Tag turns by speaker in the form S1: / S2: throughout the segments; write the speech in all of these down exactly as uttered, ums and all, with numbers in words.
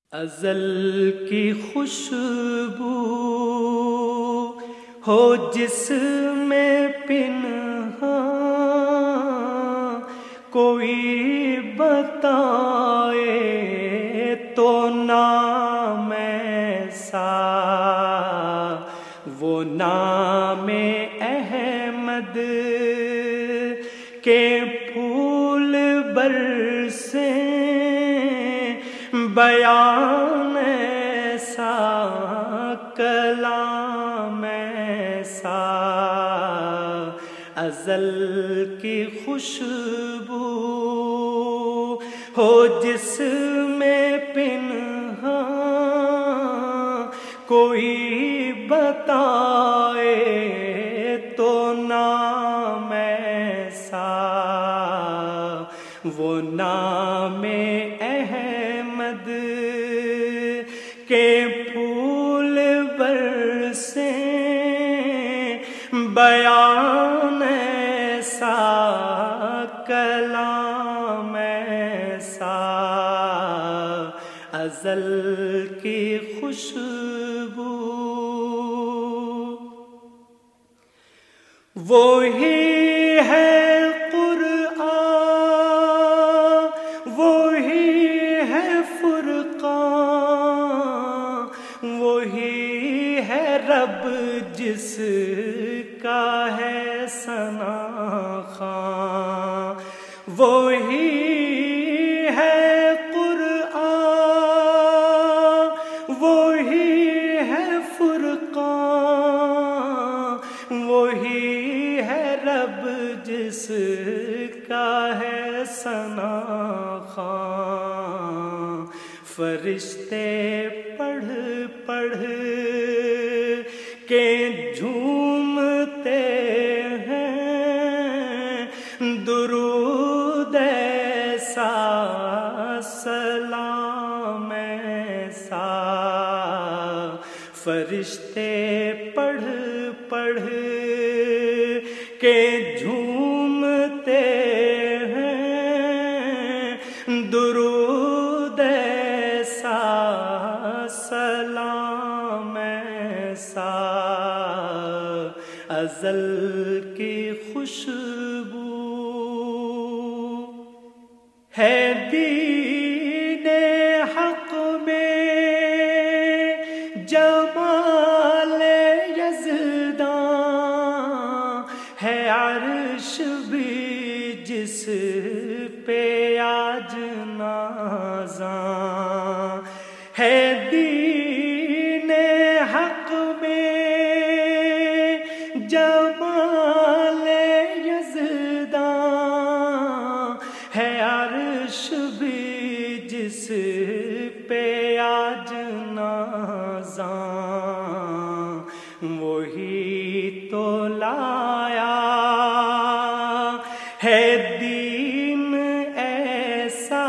S1: ازل کی خوشبو ہو جس میں پنہاں، کوئی بتائے تو نام ایسا، وہ نام احمد کے پھول برسیں، بیان ایسا، کلام ایسا، ازل کی خوشبو ہو جس میں پنہاں، کوئی بتائے تو نام ایسا، وہ نام احمد کے پھول برسیں، بیان ایسا، کلام ایسا، ازل کی خوشبو وہی ہے قرآن، وہی ہے فرقان، وہی ہے رب جس کا ہے ثنا خوان، وہی ہے قرآن، وہی ہے فرقان، وہی ہے رب جس کا ہے ثنا خوان، فرشتے پڑھ پڑھ کے جھومتے ہیں، درود ایسا، سلام ایسا، فرشتے پڑھ پڑھ کے جھومتے ہیں، درود ایسا، سلام ایسا، ازل کی خوشبو ہے دین حق میں، جمال یزداں ہے، عرش بھی جس پہ آج نازاں ہے، دین حق میں جمال یزداں ہے، عرش بھی جس پہ آج نازاں، وہی تو لایا ہے دین ایسا،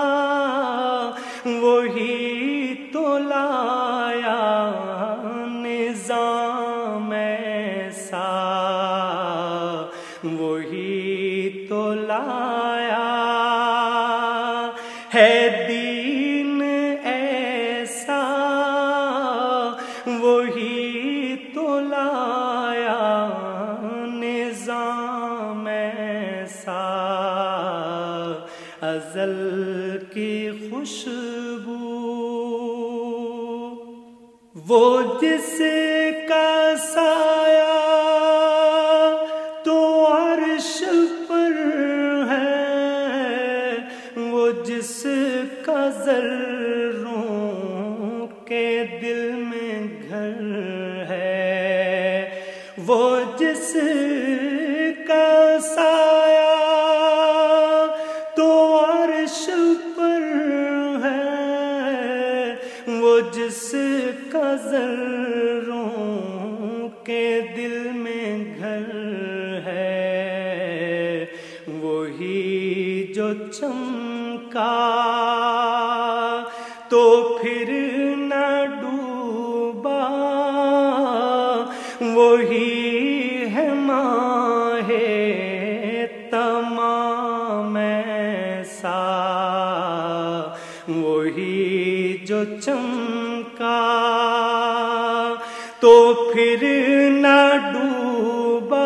S1: وہی تو لایا نظام ایسا، وہی تو لایا ہے دین ایسا، وہی تو لایا نظام ایسا، ازل کی خوشبو وہ جس کا سایہ تو عرش پر ہے، وہ جس کا ذروں کے دل میں گھر ہے، وہ جس کا سایہ تو عرش پر ہے، وہ جس کا ذروں کے دل میں گھر ہے، وہی جو چمکا تو پھر نہ ڈوبا، وہی ہے ماہ تمام ایسا، وہی جو چمکا تو پھر نہ ڈوبا،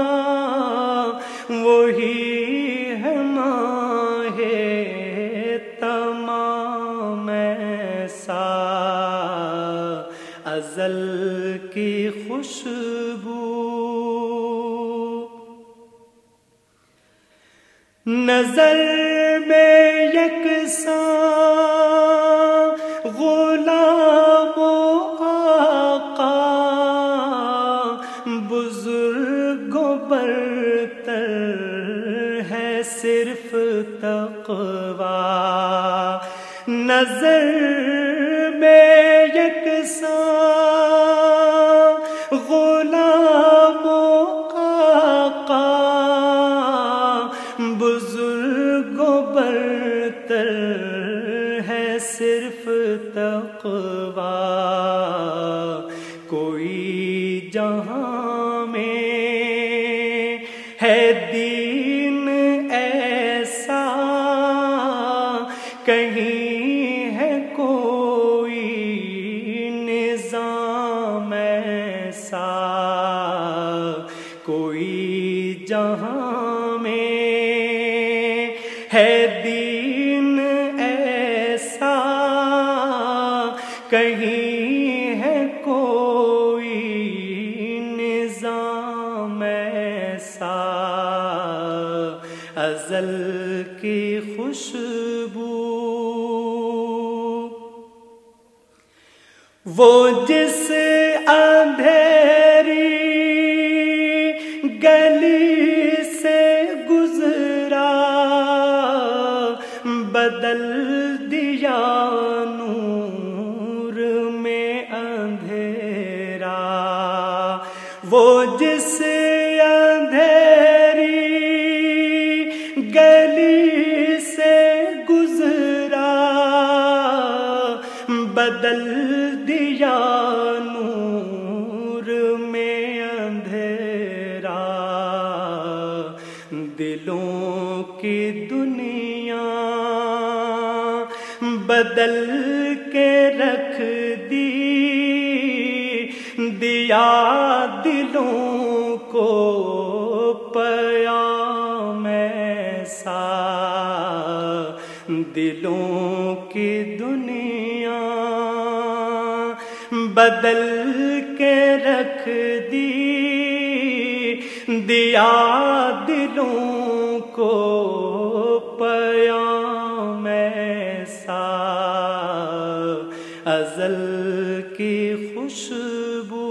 S1: وہی ہے ماہ تمام ایسا، ازل کی خوشبو نظر میں یکساں غلام و آقا، بزرگ و برتر ہے صرف تقویٰ، نظر میں یکساں غلام و آقا، بزرگ و برتر ہے صرف تقویٰ، کوئی جہاں میں ہے دین ایسا، کہیں ہے کوئی نظام ایسا، کوئی جہاں میں ہے دین ایسا، کہیں ہے کوئی نظام ایسا، ازل کی خوشبو وہ جس اندھیری گلی سے گزرا، بدل دیا نور میں اندھیرا، وہ جس اندھیری گلی سے گزرا، بدل دیا نور میں اندھیرا، دلوں کی دنیا بدل کے رکھ دی، دیا دلوں کو پیام ایسا، دلوں کی دنیا بدل کے رکھ دی، دیا دلوں کو پیام ایسا، ازل کی خوشبو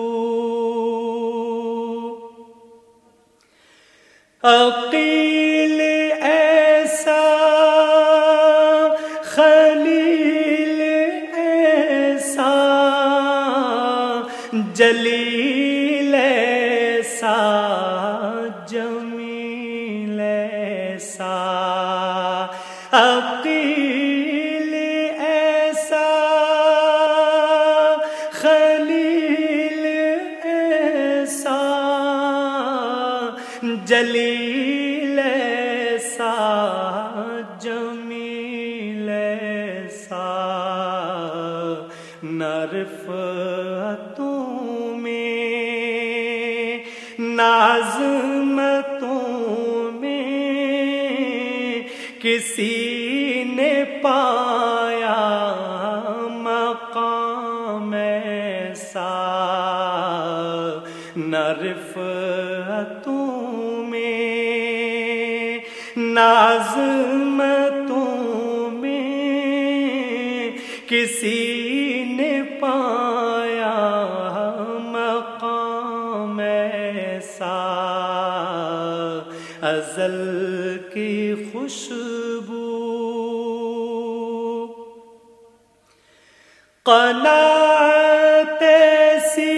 S1: عقیل ایسا، خلیل ایسا، جلیل ایسا، جمیل ایسا، عقیل ایسا، خلیل ایسا، جلیل ایسا، جمیل ایسا، نہ رفعتوں میں نہ عظمتوں میں کسی نے پایا مقام ایسا، نہ رفعتوں میں نہ عظمتوں میں کسی نے پایا مقام ایسا، ازل کی خوشبو قناعت ایسی،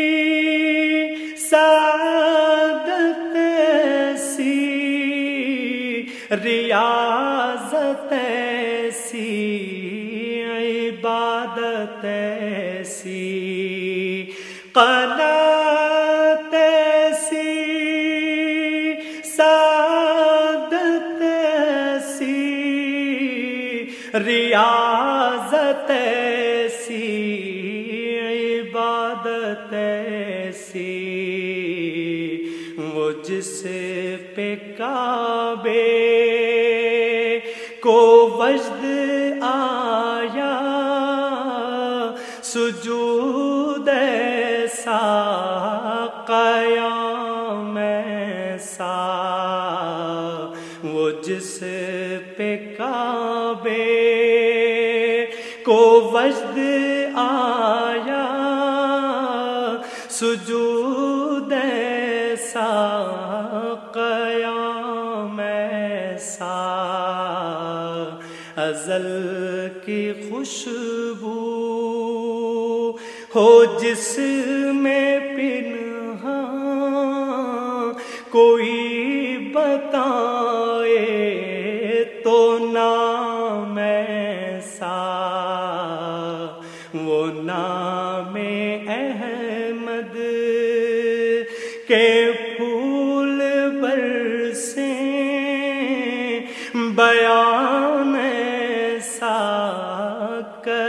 S1: سعادت ایسی، ریاضت ایسی، عبادت ایسی، قناعت ایسی، سعادت ایسی، ریاضت ایسی عبادت ایسی وہ جس پہ کعبے کو وجد آیا سجود ایسا قیام ایسا وہ جس پہ کعبے کو وجد آیا سجود ایسا قیام ایسا ازل کی خوشبو ہو جس میں پنہاں کوئی بتائے تو نام ایسا وہ نام احمد کے پھول برسیں بیان ایسا